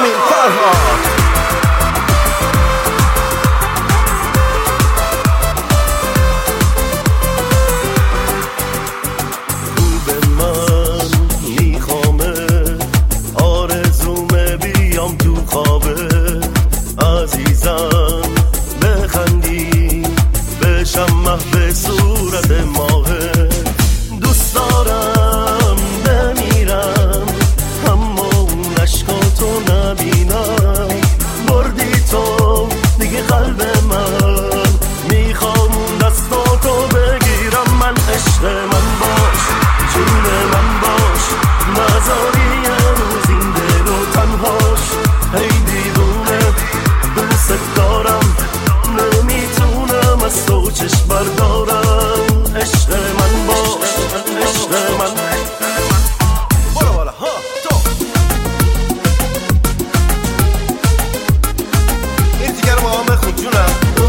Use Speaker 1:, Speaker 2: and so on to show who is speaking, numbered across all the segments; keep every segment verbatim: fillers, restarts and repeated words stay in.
Speaker 1: امین فرهاد.
Speaker 2: عزیزم بخندی بشم محو صورت ماهه، دوست دارم بمیرم اما اون عشقاتو نبینم، بردی تو دیگه قلب من، میخوام دستاتو بگیرم، من عشق من باش، جون من باش، نذاری یه روز این دل و تنهاش، ای دیوونه دوست دارم نمیتونم از تو چشم بردارم، عشق من باش، عشق من بالا بالا ها تو این دیگر با هم بخون جونم.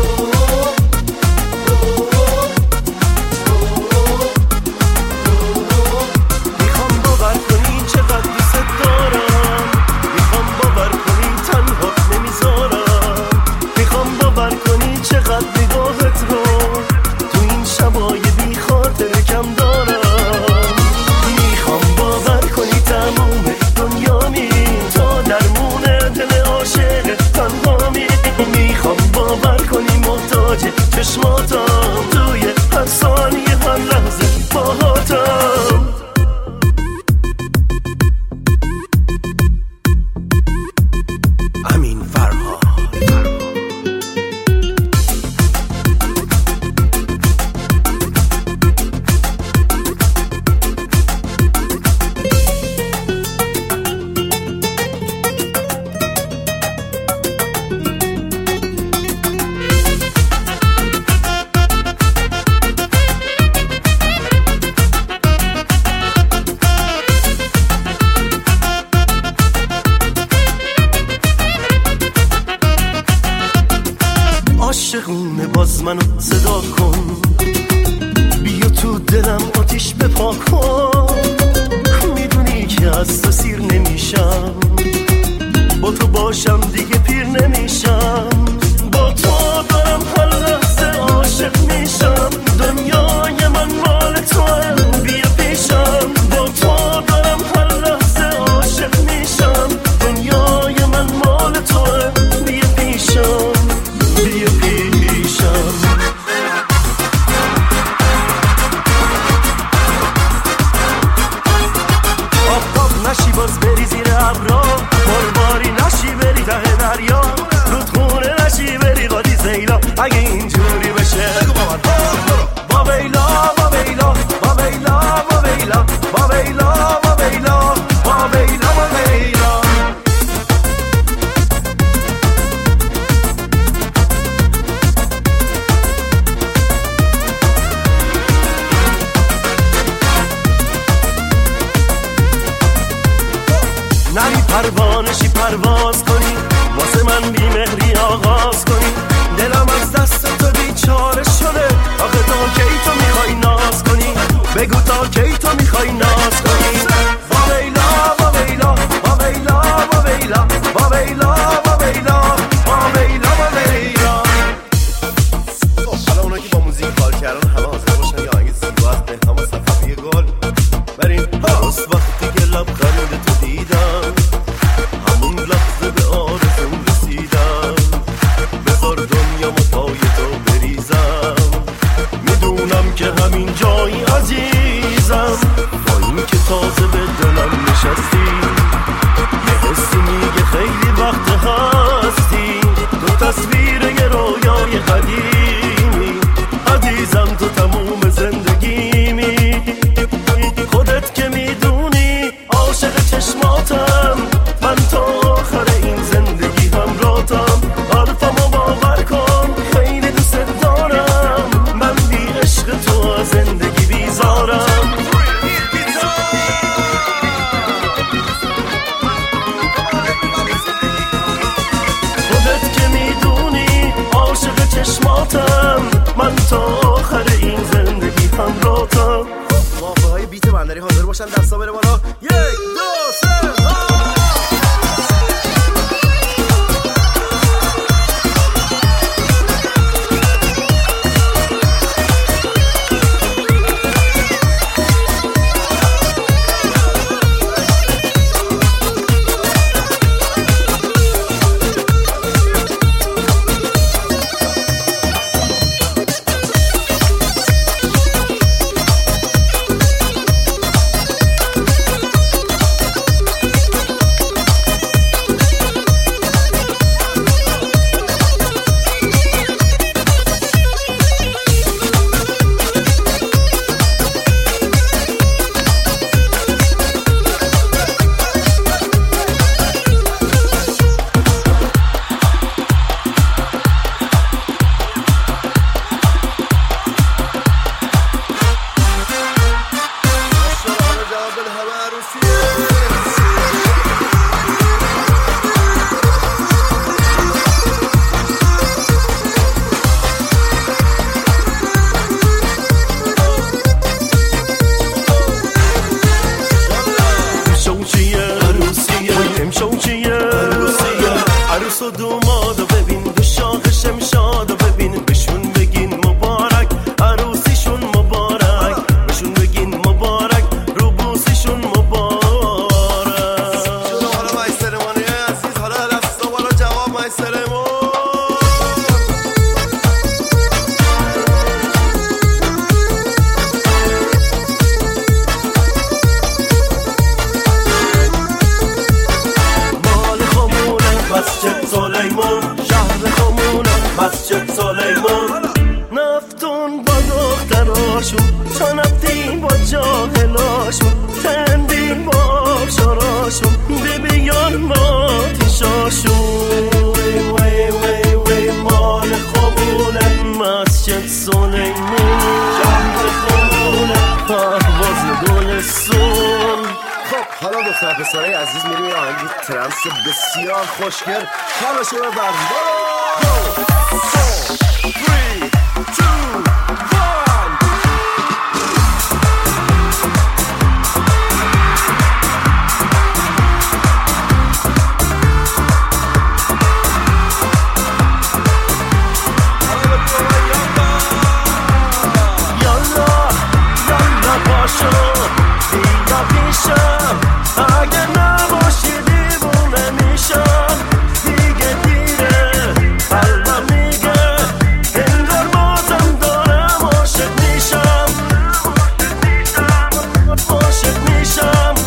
Speaker 2: میخوام باور کنی چقدر دوست دارم، میخوام باور کنی تنها نمیذارم، میخوام باور کنی چقدر نگاهت رو تو این شبای بی خاطر کم دارم، میخوام باور کنی تموم دنیامی تا درمون دل عاشق تنهامی، میخوام باور کنی محتاج چشماتم توی هر ثانیه هر لحظه باهاتم. امین فرهاد. عاشقونه باز منو صدا کن، بیا تو دلم آتیش بپا کن، میدونی که از تو سیر نمیشم، با تو باشم دیگه پیر نمیشم، با تو دارم هر لحظه عاشق میشم، دنیای من مال تو هم بیا پیشم، با تو دارم هر لحظه عاشق میشم، دنیای من مال تو هم بیا پیشم، بیا پیشم. آب آب نشی باز بری زیر ابرا، بارباری نشی بری ته دریا، رودخونه نشی بری قادی زیلا، اگه اینجوری بشه با ویلا با ویلا با ویلا با ویلا با ویلا با ویلا با ویلا با ویلا. نری پروانشی پرواز کنی، واسه من بی مهری آغاز کنی، دلم از دست تو بیچاره شده، آخه تا کی تو میخوای ناز کنی، بگو تا کی تو میخوای ناز کنی. با ویلا با ویلا با ویلا با ویلا با ویلا با ویلا با ویلا با ویلا. خب حالا اونا که با موزیک کار کردن همه حاضر باشن یا آهنگ زیبا از بهنام صفوی گل بریم. هاوس وقتی که لبخند تو دیدم، همون لحظه به آرزوم رسیدم، بذار دنیامو پای تو بریزم، میدونم که همین جایی عزیزم، با این که تازه به دلم نشستی، یه حسی میگه خیلی وقت هستی، تو تصویر یه رویای قدیمی، عزیزم تو تموم زندگیمی، خودت که میدونی عاشق چشماتم، من تا آخر این زندگی همراهتم، حرفمو باور کن خیلی دوست دارم، من بی عشق تو از زندگی بیزارم. خودت که میدونی عاشق چشماتم، من تا آخر این زندگی همراهتم. موافقه های بیت بندری حاضر باشن، دستا بره بالا، یک دو سه ها. و دوماد و ببین دو شاخ شمشاد و ببین بهشون بگین مبارک عروسیشون مبارک بهشون بگین مبارک رو بوسیشون مبارک.
Speaker 1: شده حالا مایسترمانی عزیز حالا لفظ دوباره جواب مایسترمون
Speaker 2: مسجد سلیمان شهر خمونه مسجد سلیمان نفتون با دختراشون تا نفتیم با جاهلاشون تندیم با آبشاراشون ببیان ما تیشاشون وی وی وی وی مال خمونه مسجد سلیمان شهر خمونه پرواز گلستون.
Speaker 1: خب حالا دختر پسرای عزیز میریم یه آهنگ ترنس بسیار خوشگل حالشو ببرم.
Speaker 2: اگه نباشی دیوونه میشم دیگه دیره قلبم میگه انگار بازم دارم عاشق میشم عاشق میشم.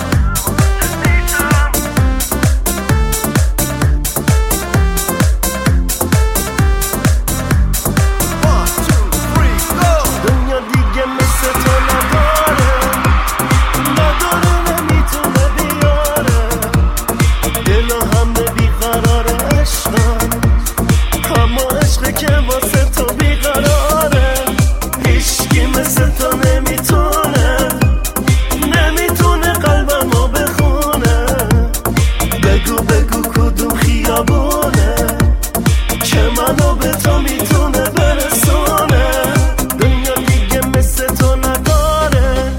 Speaker 2: دنیا دیگه مثل تو نداره نداره نمیتونه بیاره دل همه بیقراره عشقم اما عشقه که واسه تو بیقراره هیچکی مثل تو نمیتونه نمیتونه قلبمو بخونه بگو بگو کدوم خیابونه که منو به تو میتونه برسونه دنیا دیگه مثل تو نداره.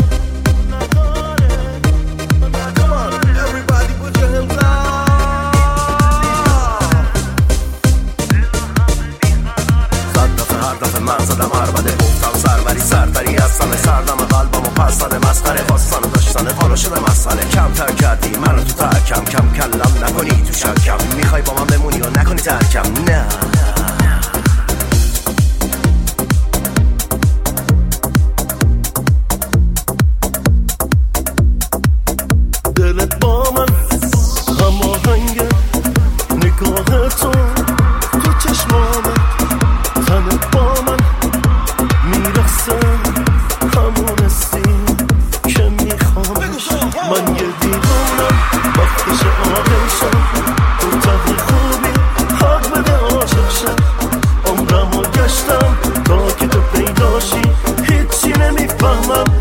Speaker 1: من زدم عربده گفتم سروری سرتری هستم سردم قلبم و پس زده مسخره خواستن و داشتن حالا شده مسئله کمتر کردی منو تو ترکم کم کلم نکنی تو شکم میخوای با من بمونی و نکنی ترکم نه
Speaker 2: دلت با من هماهنگه نگاه تو تو چشمامه تنت با من میرسه همون استیم که میخوامش من یه دیوونم وقتش آقل شم تو تقی خوبی حق بده عاشق شم عمرمو گشتم تا که تو پیداشی هیچی نمیفهمم